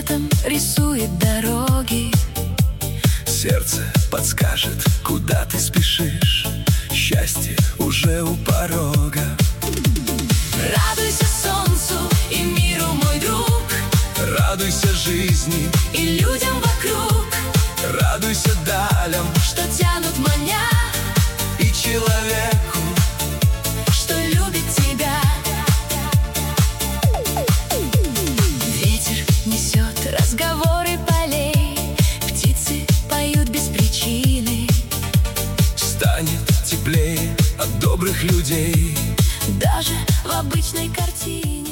цветом рисует дороги. Сердце подскажет, куда ты спешишь. Счастье уже у порога. Радуйся солнцу и миру, мой друг. Радуйся жизни и людям вокруг. Радуйся далям, что тянут маня, и человеку, что любит тебя. Ветер несет разговоры полей, птицы поют без причины. станет теплее от добрых людей. Даже в обычной картине.